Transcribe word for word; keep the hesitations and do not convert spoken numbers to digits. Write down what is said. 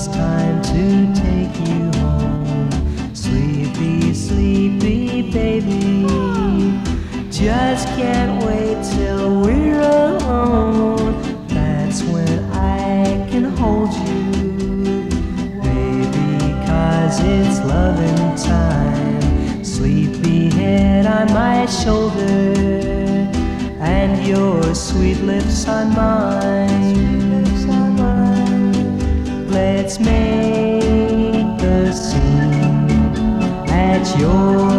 it's time to take you home. Sleepy, sleepy baby, just can't wait till we're alone. That's when I can hold you, baby, 'cause it's loving time. Sleepy head on my shoulder, and your sweet lips on mine. Let's make the scene at your